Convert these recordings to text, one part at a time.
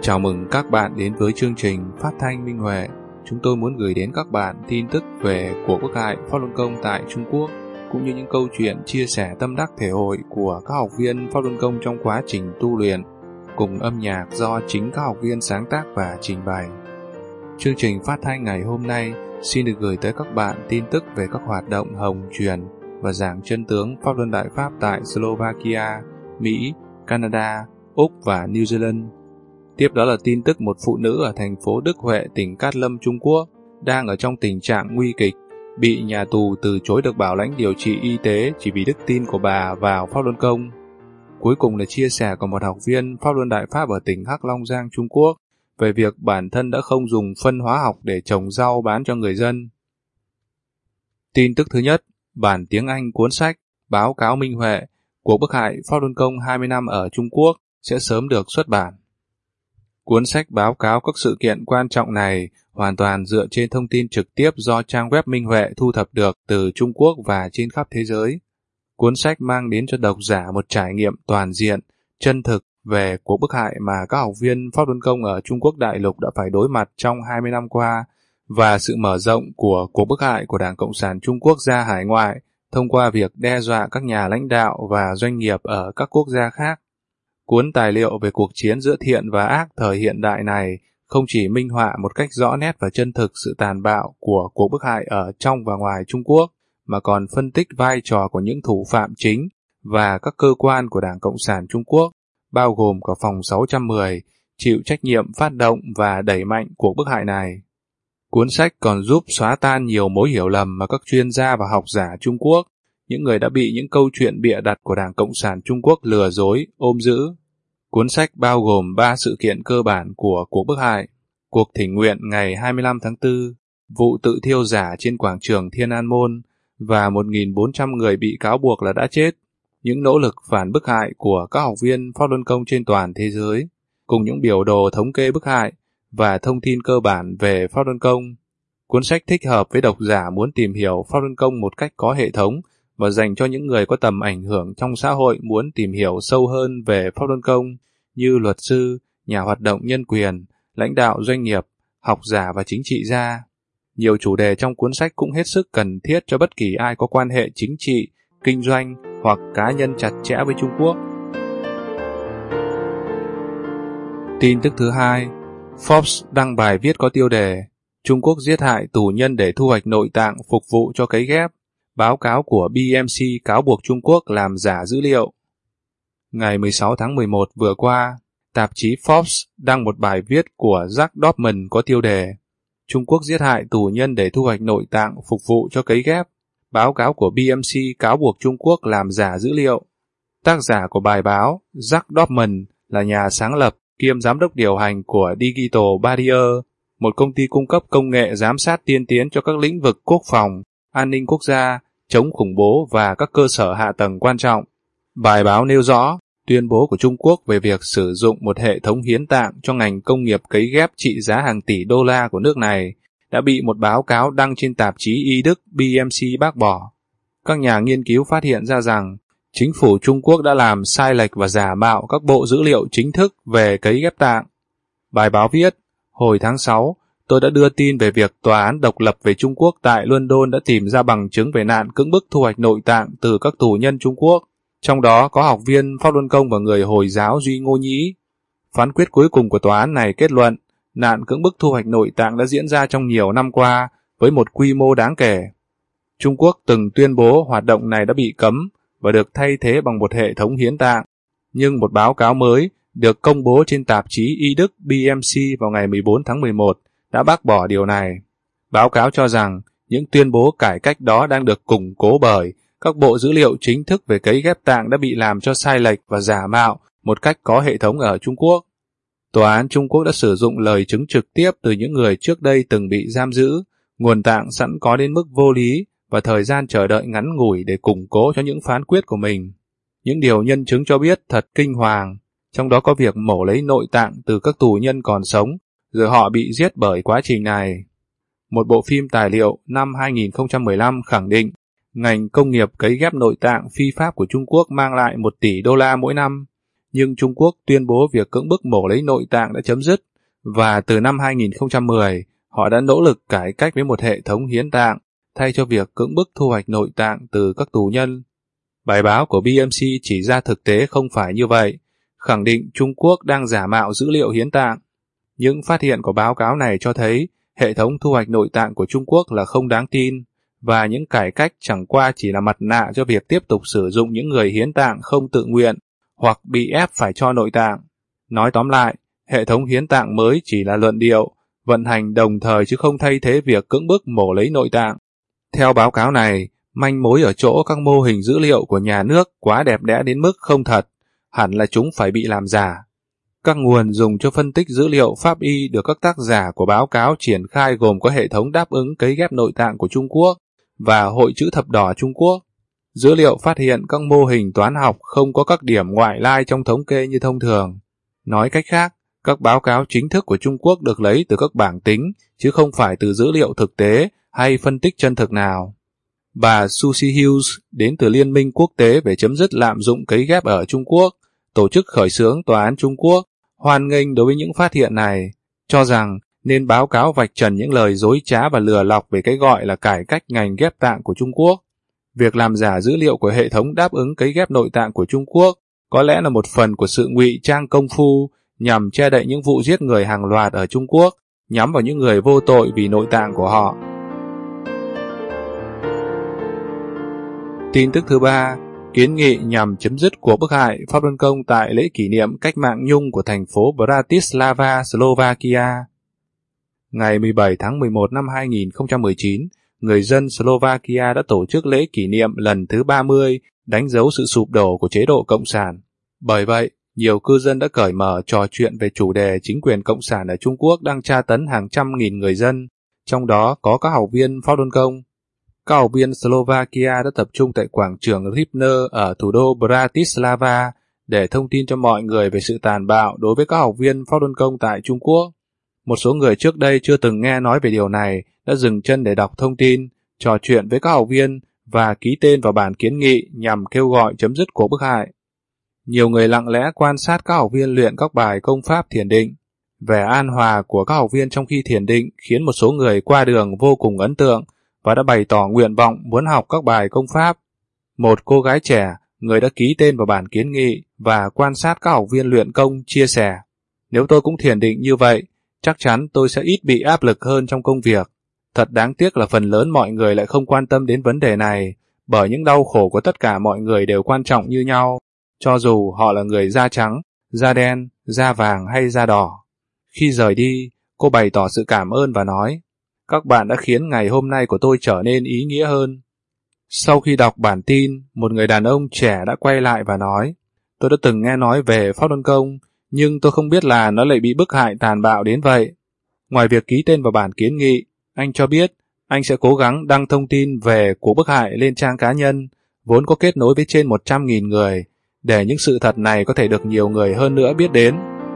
Chào mừng các bạn đến với chương trình Phát thanh Minh Huệ. Chúng tôi muốn gửi đến các bạn tin tức về cuộc bức hại Pháp Luân Công tại Trung Quốc, cũng như những câu chuyện chia sẻ tâm đắc thể hội của các học viên Pháp Luân Công trong quá trình tu luyện, cùng âm nhạc do chính các học viên sáng tác và trình bày. Chương trình phát thanh ngày hôm nay xin được gửi tới các bạn tin tức về các hoạt động hồng truyền và giảng chân tướng Pháp Luân Đại Pháp tại Slovakia, Mỹ, Canada, Úc và New Zealand. Tiếp đó là tin tức một phụ nữ ở thành phố Đức Huệ, tỉnh Cát Lâm, Trung Quốc, đang ở trong tình trạng nguy kịch, bị nhà tù từ chối được bảo lãnh điều trị y tế chỉ vì đức tin của bà vào Pháp Luân Công. Cuối cùng là chia sẻ của một học viên Pháp Luân Đại Pháp ở tỉnh Hắc Long Giang, Trung Quốc, về việc bản thân đã không dùng phân hóa học để trồng rau bán cho người dân. Tin tức thứ nhất, bản tiếng Anh cuốn sách Báo cáo Minh Huệ, cuộc bức hại Pháp Luân Công 20 năm ở Trung Quốc sẽ sớm được xuất bản. Cuốn sách báo cáo các sự kiện quan trọng này hoàn toàn dựa trên thông tin trực tiếp do trang web Minh Huệ thu thập được từ Trung Quốc và trên khắp thế giới. Cuốn sách mang đến cho độc giả một trải nghiệm toàn diện, chân thực về cuộc bức hại mà các học viên Pháp Luân Công ở Trung Quốc đại lục đã phải đối mặt trong 20 năm qua, và sự mở rộng của cuộc bức hại của Đảng Cộng sản Trung Quốc ra hải ngoại thông qua việc đe dọa các nhà lãnh đạo và doanh nghiệp ở các quốc gia khác. Cuốn tài liệu về cuộc chiến giữa thiện và ác thời hiện đại này không chỉ minh họa một cách rõ nét và chân thực sự tàn bạo của cuộc bức hại ở trong và ngoài Trung Quốc, mà còn phân tích vai trò của những thủ phạm chính và các cơ quan của Đảng Cộng sản Trung Quốc, bao gồm cả phòng 610, chịu trách nhiệm phát động và đẩy mạnh cuộc bức hại này. Cuốn sách còn giúp xóa tan nhiều mối hiểu lầm mà các chuyên gia và học giả Trung Quốc, những người đã bị những câu chuyện bịa đặt của Đảng Cộng sản Trung Quốc lừa dối, ôm giữ. Cuốn sách bao gồm 3 sự kiện cơ bản của cuộc bức hại: cuộc thỉnh nguyện ngày 25 tháng 4, vụ tự thiêu giả trên quảng trường Thiên An Môn, và 1.400 người bị cáo buộc là đã chết, những nỗ lực phản bức hại của các học viên Pháp Luân Công trên toàn thế giới, cùng những biểu đồ thống kê bức hại và thông tin cơ bản về Pháp Luân Công. Cuốn sách thích hợp với độc giả muốn tìm hiểu Pháp Luân Công một cách có hệ thống, và dành cho những người có tầm ảnh hưởng trong xã hội muốn tìm hiểu sâu hơn về Pháp Luân Công, như luật sư, nhà hoạt động nhân quyền, lãnh đạo doanh nghiệp, học giả và chính trị gia. Nhiều chủ đề trong cuốn sách cũng hết sức cần thiết cho bất kỳ ai có quan hệ chính trị, kinh doanh hoặc cá nhân chặt chẽ với Trung Quốc. Tin tức thứ hai, Forbes đăng bài viết có tiêu đề Trung Quốc giết hại tù nhân để thu hoạch nội tạng phục vụ cho cấy ghép. Báo cáo của BMC cáo buộc Trung Quốc làm giả dữ liệu. Ngày 16 tháng 11 vừa qua, tạp chí Forbes đăng một bài viết của Jack Dorman có tiêu đề Trung Quốc giết hại tù nhân để thu hoạch nội tạng phục vụ cho cấy ghép. Báo cáo của BMC cáo buộc Trung Quốc làm giả dữ liệu. Tác giả của bài báo, Jack Dorman, là nhà sáng lập kiêm giám đốc điều hành của Digital Barrier, một công ty cung cấp công nghệ giám sát tiên tiến cho các lĩnh vực quốc phòng, an ninh quốc gia, chống khủng bố và các cơ sở hạ tầng quan trọng. Bài báo nêu rõ, tuyên bố của Trung Quốc về việc sử dụng một hệ thống hiến tạng cho ngành công nghiệp cấy ghép trị giá hàng tỷ đô la của nước này đã bị một báo cáo đăng trên tạp chí y Đức BMC bác bỏ. Các nhà nghiên cứu phát hiện ra rằng chính phủ Trung Quốc đã làm sai lệch và giả mạo các bộ dữ liệu chính thức về cấy ghép tạng. Bài báo viết, hồi tháng 6, tôi đã đưa tin về việc tòa án độc lập về Trung Quốc tại London đã tìm ra bằng chứng về nạn cưỡng bức thu hoạch nội tạng từ các tù nhân Trung Quốc, trong đó có học viên Pháp Luân Công và người Hồi giáo Duy Ngô Nhĩ. Phán quyết cuối cùng của tòa án này kết luận, nạn cưỡng bức thu hoạch nội tạng đã diễn ra trong nhiều năm qua với một quy mô đáng kể. Trung Quốc từng tuyên bố hoạt động này đã bị cấm và được thay thế bằng một hệ thống hiến tạng, nhưng một báo cáo mới được công bố trên tạp chí y Đức BMC vào ngày 14 tháng 11 đã bác bỏ điều này. Báo cáo cho rằng những tuyên bố cải cách đó đang được củng cố bởi các bộ dữ liệu chính thức về cấy ghép tạng đã bị làm cho sai lệch và giả mạo một cách có hệ thống ở Trung Quốc. Tòa án Trung Quốc đã sử dụng lời chứng trực tiếp từ những người trước đây từng bị giam giữ, nguồn tạng sẵn có đến mức vô lý và thời gian chờ đợi ngắn ngủi để củng cố cho những phán quyết của mình. Những điều nhân chứng cho biết thật kinh hoàng, trong đó có việc mổ lấy nội tạng từ các tù nhân còn sống, rồi họ bị giết bởi quá trình này. Một bộ phim tài liệu năm 2015 khẳng định ngành công nghiệp cấy ghép nội tạng phi pháp của Trung Quốc mang lại 1 tỷ đô la mỗi năm, nhưng Trung Quốc tuyên bố việc cưỡng bức mổ lấy nội tạng đã chấm dứt, và từ năm 2010, họ đã nỗ lực cải cách với một hệ thống hiến tạng, thay cho việc cưỡng bức thu hoạch nội tạng từ các tù nhân. Bài báo của BMC chỉ ra thực tế không phải như vậy, khẳng định Trung Quốc đang giả mạo dữ liệu hiến tạng. Những phát hiện của báo cáo này cho thấy hệ thống thu hoạch nội tạng của Trung Quốc là không đáng tin, và những cải cách chẳng qua chỉ là mặt nạ cho việc tiếp tục sử dụng những người hiến tạng không tự nguyện hoặc bị ép phải cho nội tạng. Nói tóm lại, hệ thống hiến tạng mới chỉ là luận điệu, vận hành đồng thời chứ không thay thế việc cưỡng bức mổ lấy nội tạng. Theo báo cáo này, manh mối ở chỗ các mô hình dữ liệu của nhà nước quá đẹp đẽ đến mức không thật, hẳn là chúng phải bị làm giả. Các nguồn dùng cho phân tích dữ liệu pháp y được các tác giả của báo cáo triển khai gồm có hệ thống đáp ứng cấy ghép nội tạng của Trung Quốc và Hội Chữ Thập Đỏ Trung Quốc. Dữ liệu phát hiện các mô hình toán học không có các điểm ngoại lai trong thống kê như thông thường. Nói cách khác, các báo cáo chính thức của Trung Quốc được lấy từ các bảng tính, chứ không phải từ dữ liệu thực tế hay phân tích chân thực nào. Bà Susie Hughes đến từ Liên minh Quốc tế về chấm dứt lạm dụng cấy ghép ở Trung Quốc, tổ chức khởi xướng Tòa án Trung Quốc, hoan nghênh đối với những phát hiện này, cho rằng nên báo cáo vạch trần những lời dối trá và lừa lọc về cái gọi là cải cách ngành ghép tạng của Trung Quốc. Việc làm giả dữ liệu của hệ thống đáp ứng cấy ghép nội tạng của Trung Quốc có lẽ là một phần của sự ngụy trang công phu nhằm che đậy những vụ giết người hàng loạt ở Trung Quốc, nhắm vào những người vô tội vì nội tạng của họ. Tin tức thứ ba, kiến nghị nhằm chấm dứt cuộc bức hại Pháp Luân Công tại lễ kỷ niệm cách mạng nhung của thành phố Bratislava, Slovakia. Ngày 17 tháng 11 năm 2019, người dân Slovakia đã tổ chức lễ kỷ niệm lần thứ 30, đánh dấu sự sụp đổ của chế độ Cộng sản. Bởi vậy, nhiều cư dân đã cởi mở trò chuyện về chủ đề chính quyền Cộng sản ở Trung Quốc đang tra tấn hàng trăm nghìn người dân, trong đó có các học viên Pháp Luân Công. Các học viên Slovakia đã tập trung tại quảng trường Rybner ở thủ đô Bratislava để thông tin cho mọi người về sự tàn bạo đối với các học viên Pháp Luân Công tại Trung Quốc. Một số người trước đây chưa từng nghe nói về điều này đã dừng chân để đọc thông tin, trò chuyện với các học viên và ký tên vào bản kiến nghị nhằm kêu gọi chấm dứt cuộc bức hại. Nhiều người lặng lẽ quan sát các học viên luyện các bài công pháp thiền định. Vẻ an hòa của các học viên trong khi thiền định khiến một số người qua đường vô cùng ấn tượng và đã bày tỏ nguyện vọng muốn học các bài công pháp. Một cô gái trẻ, người đã ký tên vào bản kiến nghị và quan sát các học viên luyện công, chia sẻ: "Nếu tôi cũng thiền định như vậy, chắc chắn tôi sẽ ít bị áp lực hơn trong công việc. Thật đáng tiếc là phần lớn mọi người lại không quan tâm đến vấn đề này, bởi những đau khổ của tất cả mọi người đều quan trọng như nhau, cho dù họ là người da trắng, da đen, da vàng hay da đỏ." Khi rời đi, cô bày tỏ sự cảm ơn và nói: "Các bạn đã khiến ngày hôm nay của tôi trở nên ý nghĩa hơn." Sau khi đọc bản tin, một người đàn ông trẻ đã quay lại và nói: "Tôi đã từng nghe nói về Pháp Luân Công, nhưng tôi không biết là nó lại bị bức hại tàn bạo đến vậy." Ngoài việc ký tên vào bản kiến nghị, anh cho biết anh sẽ cố gắng đăng thông tin về cuộc bức hại lên trang cá nhân, vốn có kết nối với trên 100.000 người, để những sự thật này có thể được nhiều người hơn nữa biết đến.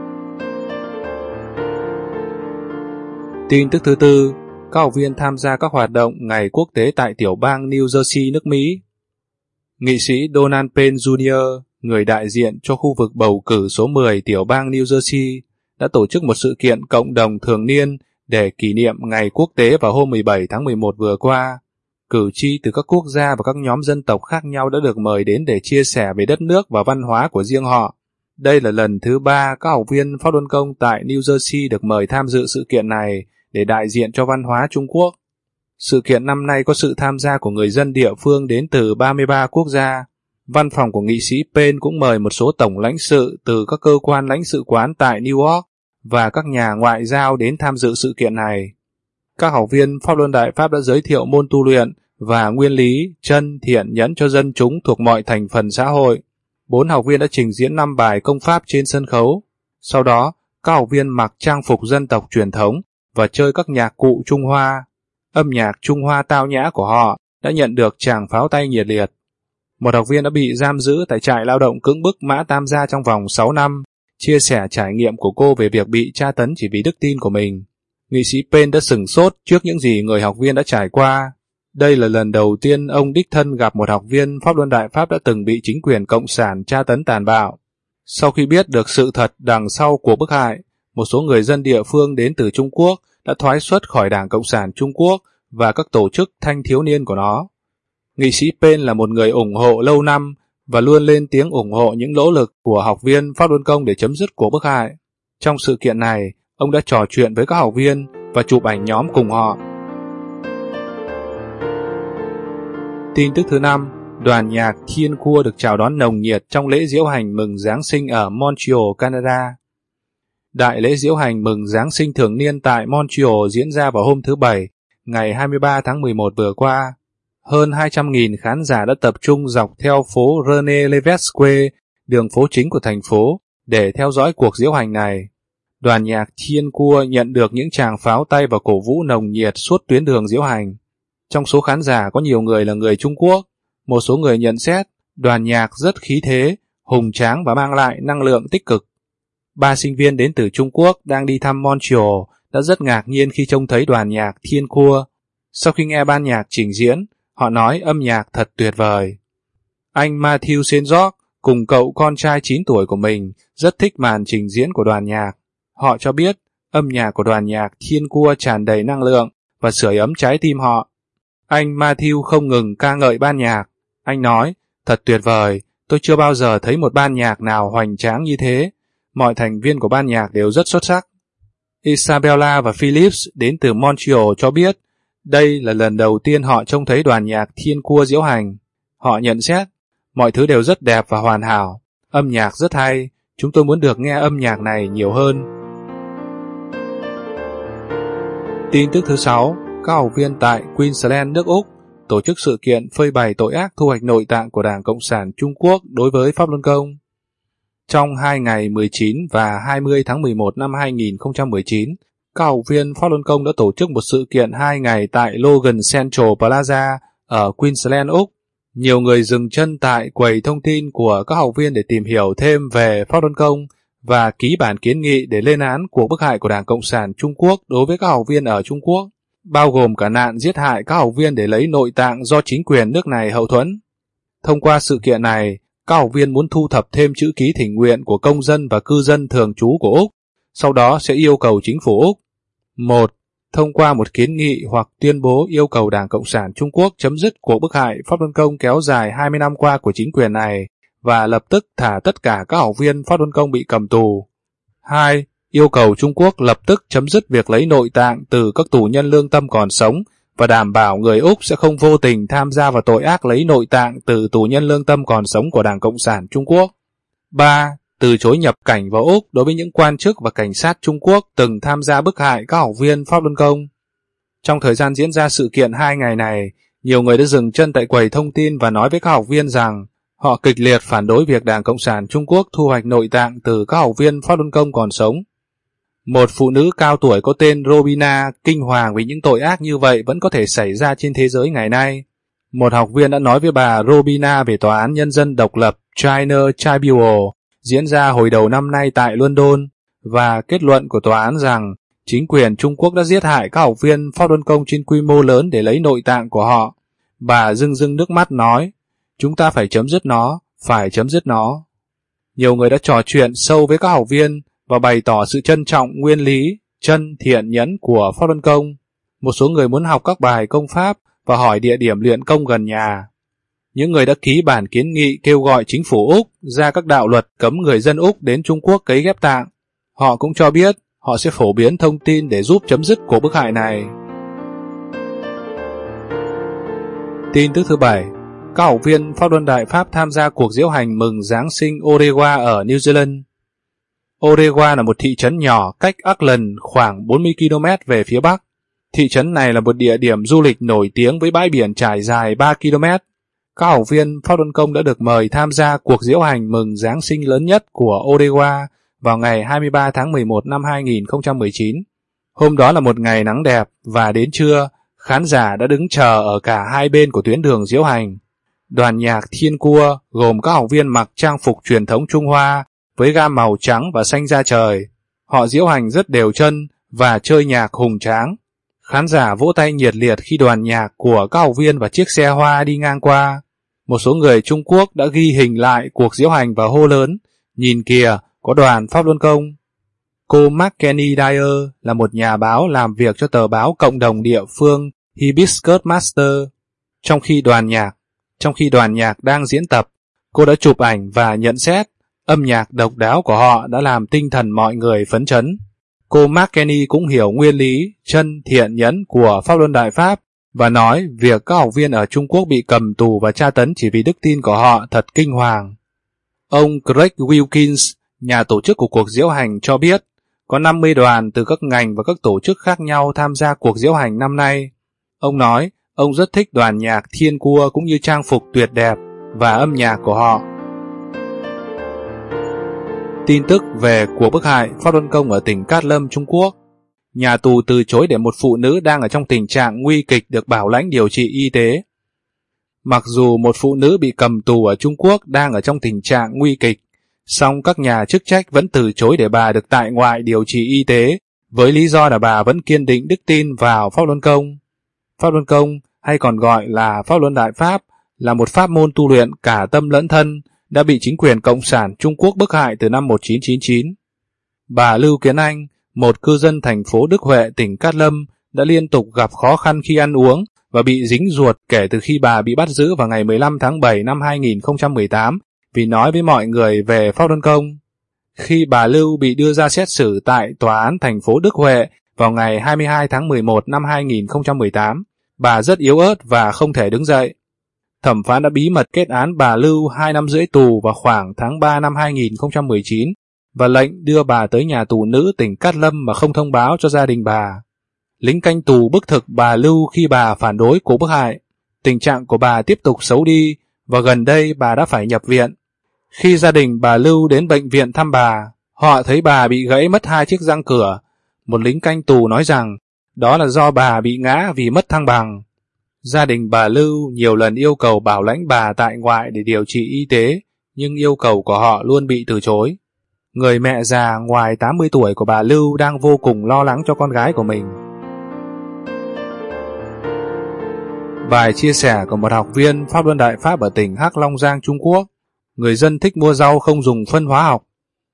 Tin tức thứ tư, các học viên tham gia các hoạt động ngày quốc tế tại tiểu bang New Jersey, nước Mỹ. Nghị sĩ Donald Payne Jr., người đại diện cho khu vực bầu cử số 10 tiểu bang New Jersey, đã tổ chức một sự kiện cộng đồng thường niên để kỷ niệm ngày quốc tế vào hôm 17 tháng 11 vừa qua. Cử tri từ các quốc gia và các nhóm dân tộc khác nhau đã được mời đến để chia sẻ về đất nước và văn hóa của riêng họ. Đây là lần thứ 3 các học viên Pháp Luân Công tại New Jersey được mời tham dự sự kiện này để đại diện cho văn hóa Trung Quốc. Sự kiện năm nay có sự tham gia của người dân địa phương đến từ 33 quốc gia. Văn phòng của nghị sĩ Payne cũng mời một số tổng lãnh sự từ các cơ quan lãnh sự quán tại New York và các nhà ngoại giao đến tham dự sự kiện này. Các học viên Pháp Luân Đại Pháp đã giới thiệu môn tu luyện và nguyên lý, chân, thiện, nhẫn cho dân chúng thuộc mọi thành phần xã hội. 4 học viên đã trình diễn 5 bài công pháp trên sân khấu. Sau đó, các học viên mặc trang phục dân tộc truyền thống và chơi các nhạc cụ Trung Hoa. Âm nhạc Trung Hoa tao nhã của họ đã nhận được tràng pháo tay nhiệt liệt. Một học viên đã bị giam giữ tại trại lao động cưỡng bức Mã Tam Gia trong vòng 6 năm, chia sẻ trải nghiệm của cô về việc bị tra tấn chỉ vì đức tin của mình. Nghị sĩ Payne đã sửng sốt trước những gì người học viên đã trải qua. Đây là lần đầu tiên ông đích thân gặp một học viên Pháp Luân Đại Pháp đã từng bị chính quyền Cộng sản tra tấn tàn bạo. Sau khi biết được sự thật đằng sau cuộc bức hại, một số người dân địa phương đến từ Trung Quốc đã thoái xuất khỏi Đảng Cộng sản Trung Quốc và các tổ chức thanh thiếu niên của nó. Nghị sĩ Penn là một người ủng hộ lâu năm và luôn lên tiếng ủng hộ những nỗ lực của học viên Pháp Luân Công để chấm dứt cuộc bức hại. Trong sự kiện này, ông đã trò chuyện với các học viên và chụp ảnh nhóm cùng họ. Tin tức thứ 5, đoàn nhạc Thiên Cua được chào đón nồng nhiệt trong lễ diễu hành mừng Giáng sinh ở Montreal, Canada. Đại lễ diễu hành mừng Giáng sinh thường niên tại Montreal diễn ra vào hôm thứ Bảy, ngày 23 tháng 11 vừa qua. Hơn 200.000 khán giả đã tập trung dọc theo phố René Lévesque Square, đường phố chính của thành phố, để theo dõi cuộc diễu hành này. Đoàn nhạc Thiên Cua nhận được những tràng pháo tay và cổ vũ nồng nhiệt suốt tuyến đường diễu hành. Trong số khán giả có nhiều người là người Trung Quốc. Một số người nhận xét đoàn nhạc rất khí thế, hùng tráng và mang lại năng lượng tích cực. 3 sinh viên đến từ Trung Quốc đang đi thăm Montreal đã rất ngạc nhiên khi trông thấy đoàn nhạc Thiên Cua. Sau khi nghe ban nhạc trình diễn, họ nói âm nhạc thật tuyệt vời. Anh Matthew Saint-Georges cùng cậu con trai 9 tuổi của mình rất thích màn trình diễn của đoàn nhạc. Họ cho biết âm nhạc của đoàn nhạc Thiên Cua tràn đầy năng lượng và sưởi ấm trái tim họ. Anh Matthew không ngừng ca ngợi ban nhạc. Anh nói, thật tuyệt vời, tôi chưa bao giờ thấy một ban nhạc nào hoành tráng như thế. Mọi thành viên của ban nhạc đều rất xuất sắc. Isabella và Phillips đến từ Montreal cho biết đây là lần đầu tiên họ trông thấy đoàn nhạc Thiên Cua diễu hành. Họ nhận xét, mọi thứ đều rất đẹp và hoàn hảo. Âm nhạc rất hay, chúng tôi muốn được nghe âm nhạc này nhiều hơn. Tin tức thứ 6, các học viên tại Queensland, nước Úc tổ chức sự kiện phơi bày tội ác thu hoạch nội tạng của Đảng Cộng sản Trung Quốc đối với Pháp Luân Công. Trong 2 ngày 19 và 20 tháng 11 năm 2019, các học viên Pháp Luân Công đã tổ chức một sự kiện 2 ngày tại Logan Central Plaza ở Queensland, Úc. Nhiều người dừng chân tại quầy thông tin của các học viên để tìm hiểu thêm về Pháp Luân Công và ký bản kiến nghị để lên án cuộc bức hại của Đảng Cộng sản Trung Quốc đối với các học viên ở Trung Quốc, bao gồm cả nạn giết hại các học viên để lấy nội tạng do chính quyền nước này hậu thuẫn. Thông qua sự kiện này, các học viên muốn thu thập thêm chữ ký thỉnh nguyện của công dân và cư dân thường trú của Úc, sau đó sẽ yêu cầu chính phủ Úc. 1. Thông qua một kiến nghị hoặc tuyên bố yêu cầu Đảng Cộng sản Trung Quốc chấm dứt cuộc bức hại Pháp Luân Công kéo dài 20 năm qua của chính quyền này và lập tức thả tất cả các học viên Pháp Luân Công bị cầm tù. 2. Yêu cầu Trung Quốc lập tức chấm dứt việc lấy nội tạng từ các tù nhân lương tâm còn sống và đảm bảo người Úc sẽ không vô tình tham gia vào tội ác lấy nội tạng từ tù nhân lương tâm còn sống của Đảng Cộng sản Trung Quốc. 3. Từ chối nhập cảnh vào Úc đối với những quan chức và cảnh sát Trung Quốc từng tham gia bức hại các học viên Pháp Luân Công. Trong thời gian diễn ra sự kiện 2 ngày này, nhiều người đã dừng chân tại quầy thông tin và nói với các học viên rằng họ kịch liệt phản đối việc Đảng Cộng sản Trung Quốc thu hoạch nội tạng từ các học viên Pháp Luân Công còn sống. Một phụ nữ cao tuổi có tên Robina kinh hoàng vì những tội ác như vậy vẫn có thể xảy ra trên thế giới ngày nay. Một học viên đã nói với bà Robina về Tòa án Nhân dân độc lập China Tribunal diễn ra hồi đầu năm nay tại London và kết luận của tòa án rằng chính quyền Trung Quốc đã giết hại các học viên Pháp Luân Công trên quy mô lớn để lấy nội tạng của họ. Bà rưng rưng nước mắt nói, chúng ta phải chấm dứt nó, phải chấm dứt nó. Nhiều người đã trò chuyện sâu với các học viên và bày tỏ sự trân trọng nguyên lý, chân thiện nhẫn của Pháp Luân Công. Một số người muốn học các bài công pháp và hỏi địa điểm luyện công gần nhà. Những người đã ký bản kiến nghị kêu gọi chính phủ Úc ra các đạo luật cấm người dân Úc đến Trung Quốc cấy ghép tạng. Họ cũng cho biết họ sẽ phổ biến thông tin để giúp chấm dứt cuộc bức hại này. Tin tức thứ 7, các học viên Pháp Luân Đại Pháp tham gia cuộc diễu hành mừng Giáng sinh Orewa ở New Zealand. Orewa là một thị trấn nhỏ cách Auckland khoảng 40 km về phía bắc. Thị trấn này là một địa điểm du lịch nổi tiếng với bãi biển trải dài 3 km. Các học viên Pháp Luân Công đã được mời tham gia cuộc diễu hành mừng Giáng sinh lớn nhất của Orewa vào ngày 23 tháng 11 năm 2019. Hôm đó là một ngày nắng đẹp và đến trưa, khán giả đã đứng chờ ở cả hai bên của tuyến đường diễu hành. Đoàn nhạc Thiên Cua gồm các học viên mặc trang phục truyền thống Trung Hoa với gam màu trắng và xanh da trời. Họ diễu hành rất đều chân và chơi nhạc hùng tráng. Khán giả vỗ tay nhiệt liệt khi đoàn nhạc của các học viên và chiếc xe hoa đi ngang qua. Một số người Trung Quốc đã ghi hình lại cuộc diễu hành và hô lớn, Nhìn kìa, có đoàn Pháp Luân Công. Cô McKenny Dyer là một nhà báo làm việc cho tờ báo cộng đồng địa phương Hibiscus Master. Trong khi đoàn nhạc đang diễn tập, cô đã chụp ảnh và nhận xét. Âm nhạc độc đáo của họ đã làm tinh thần mọi người phấn chấn. Cô McKenny cũng hiểu nguyên lý chân thiện nhẫn của Pháp Luân Đại Pháp và nói việc các học viên ở Trung Quốc bị cầm tù và tra tấn chỉ vì đức tin của họ thật kinh hoàng. Ông Greg Wilkins, nhà tổ chức của cuộc diễu hành cho biết, có 50 đoàn từ các ngành và các tổ chức khác nhau tham gia cuộc diễu hành năm nay. Ông nói, ông rất thích đoàn nhạc Thiên Cua cũng như trang phục tuyệt đẹp và âm nhạc của họ. Tin tức về cuộc bức hại Pháp Luân Công ở tỉnh Cát Lâm, Trung Quốc. Nhà tù từ chối để một phụ nữ đang ở trong tình trạng nguy kịch được bảo lãnh điều trị y tế. Mặc dù một phụ nữ bị cầm tù ở Trung Quốc đang ở trong tình trạng nguy kịch, song các nhà chức trách vẫn từ chối để bà được tại ngoại điều trị y tế, với lý do là bà vẫn kiên định đức tin vào Pháp Luân Công. Pháp Luân Công, hay còn gọi là Pháp Luân Đại Pháp, là một pháp môn tu luyện cả tâm lẫn thân, đã bị chính quyền Cộng sản Trung Quốc bức hại từ năm 1999. Bà Lưu Kiến Anh, một cư dân thành phố Đức Huệ, tỉnh Cát Lâm, đã liên tục gặp khó khăn khi ăn uống và bị dính ruột kể từ khi bà bị bắt giữ vào ngày 15 tháng 7 năm 2018 vì nói với mọi người về Pháp Luân Công. Khi bà Lưu bị đưa ra xét xử tại Tòa án thành phố Đức Huệ vào ngày 22 tháng 11 năm 2018, bà rất yếu ớt và không thể đứng dậy. Thẩm phán đã bí mật kết án bà Lưu 2 năm rưỡi tù vào khoảng tháng 3 năm 2019 và lệnh đưa bà tới nhà tù nữ tỉnh Cát Lâm mà không thông báo cho gia đình bà. Lính canh tù bức thực bà Lưu khi bà phản đối cuộc bức hại. Tình trạng của bà tiếp tục xấu đi và gần đây bà đã phải nhập viện. Khi gia đình bà Lưu đến bệnh viện thăm bà, họ thấy bà bị gãy mất 2 chiếc răng cửa. Một lính canh tù nói rằng đó là do bà bị ngã vì mất thăng bằng. Gia đình bà Lưu nhiều lần yêu cầu bảo lãnh bà tại ngoại để điều trị y tế, nhưng yêu cầu của họ luôn bị từ chối. Người mẹ già ngoài 80 tuổi của bà Lưu đang vô cùng lo lắng cho con gái của mình. Bài chia sẻ của một học viên Pháp Luân Đại Pháp ở tỉnh Hắc Long Giang, Trung Quốc. Người dân thích mua rau không dùng phân hóa học.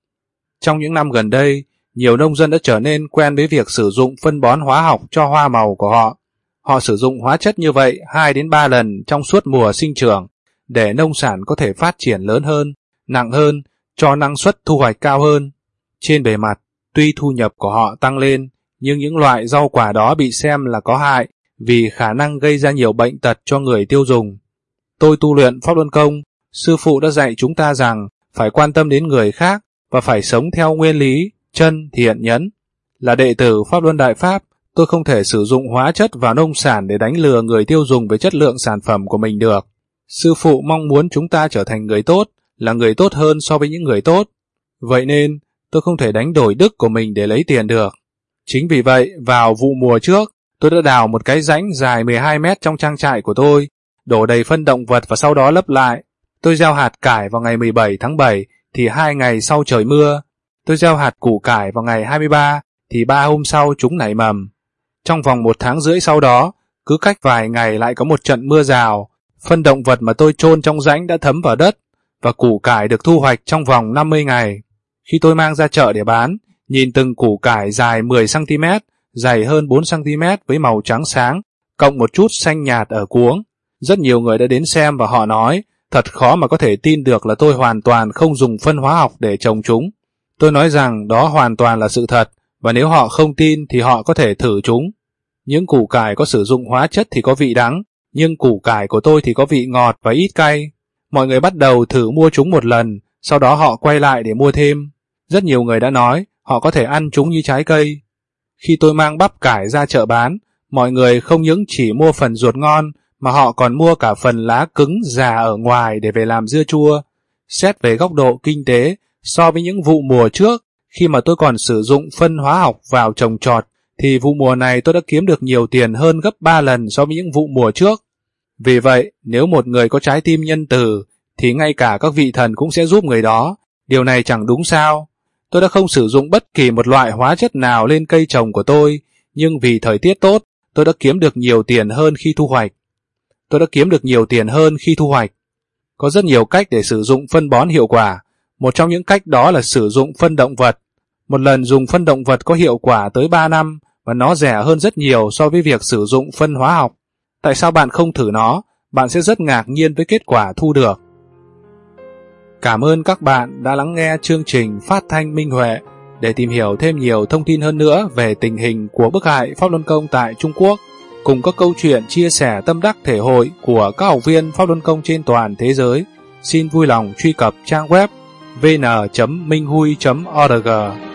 Trong những năm gần đây, nhiều nông dân đã trở nên quen với việc sử dụng phân bón hóa học cho hoa màu của họ. Họ sử dụng hóa chất như vậy 2 đến 3 lần trong suốt mùa sinh trưởng để nông sản có thể phát triển lớn hơn, nặng hơn, cho năng suất thu hoạch cao hơn. Trên bề mặt, tuy thu nhập của họ tăng lên, nhưng những loại rau quả đó bị xem là có hại vì khả năng gây ra nhiều bệnh tật cho người tiêu dùng. Tôi tu luyện Pháp Luân Công, sư phụ đã dạy chúng ta rằng phải quan tâm đến người khác và phải sống theo nguyên lý chân thiện nhẫn. Là đệ tử Pháp Luân Đại Pháp, tôi không thể sử dụng hóa chất vào nông sản để đánh lừa người tiêu dùng về chất lượng sản phẩm của mình được. Sư phụ mong muốn chúng ta trở thành người tốt, là người tốt hơn so với những người tốt. Vậy nên, tôi không thể đánh đổi đức của mình để lấy tiền được. Chính vì vậy, vào vụ mùa trước, tôi đã đào một cái rãnh dài 12 mét trong trang trại của tôi, đổ đầy phân động vật và sau đó lấp lại. Tôi gieo hạt cải vào ngày 17 tháng 7 thì 2 ngày sau trời mưa. Tôi gieo hạt củ cải vào ngày 23 thì 3 hôm sau chúng nảy mầm. Trong vòng 1 tháng rưỡi sau đó, cứ cách vài ngày lại có một trận mưa rào. Phân động vật mà tôi chôn trong rãnh đã thấm vào đất và củ cải được thu hoạch trong vòng 50 ngày. Khi tôi mang ra chợ để bán, nhìn từng củ cải dài 10cm, dày hơn 4cm với màu trắng sáng, cộng một chút xanh nhạt ở cuống. Rất nhiều người đã đến xem và họ nói, thật khó mà có thể tin được là tôi hoàn toàn không dùng phân hóa học để trồng chúng. Tôi nói rằng đó hoàn toàn là sự thật, và nếu họ không tin thì họ có thể thử chúng. Những củ cải có sử dụng hóa chất thì có vị đắng, nhưng củ cải của tôi thì có vị ngọt và ít cay. Mọi người bắt đầu thử mua chúng một lần, sau đó họ quay lại để mua thêm. Rất nhiều người đã nói họ có thể ăn chúng như trái cây. Khi tôi mang bắp cải ra chợ bán, mọi người không những chỉ mua phần ruột ngon, mà họ còn mua cả phần lá cứng già ở ngoài để về làm dưa chua. Xét về góc độ kinh tế, so với những vụ mùa trước, khi mà tôi còn sử dụng phân hóa học vào trồng trọt, thì vụ mùa này tôi đã kiếm được nhiều tiền hơn gấp 3 lần so với những vụ mùa trước. Vì vậy, nếu một người có trái tim nhân từ, thì ngay cả các vị thần cũng sẽ giúp người đó. Điều này chẳng đúng sao? Tôi đã không sử dụng bất kỳ một loại hóa chất nào lên cây trồng của tôi, nhưng vì thời tiết tốt, tôi đã kiếm được nhiều tiền hơn khi thu hoạch. Có rất nhiều cách để sử dụng phân bón hiệu quả. Một trong những cách đó là sử dụng phân động vật. Một lần dùng phân động vật có hiệu quả tới 3 năm và nó rẻ hơn rất nhiều so với việc sử dụng phân hóa học. Tại sao bạn không thử nó? Bạn sẽ rất ngạc nhiên với kết quả thu được. Cảm ơn các bạn đã lắng nghe chương trình Phát thanh Minh Huệ. Để tìm hiểu thêm nhiều thông tin hơn nữa về tình hình của bức hại pháp luân công tại Trung Quốc, cùng các câu chuyện chia sẻ tâm đắc thể hội của các học viên pháp luân công trên toàn thế giới, xin vui lòng truy cập trang web vn.minhui.org.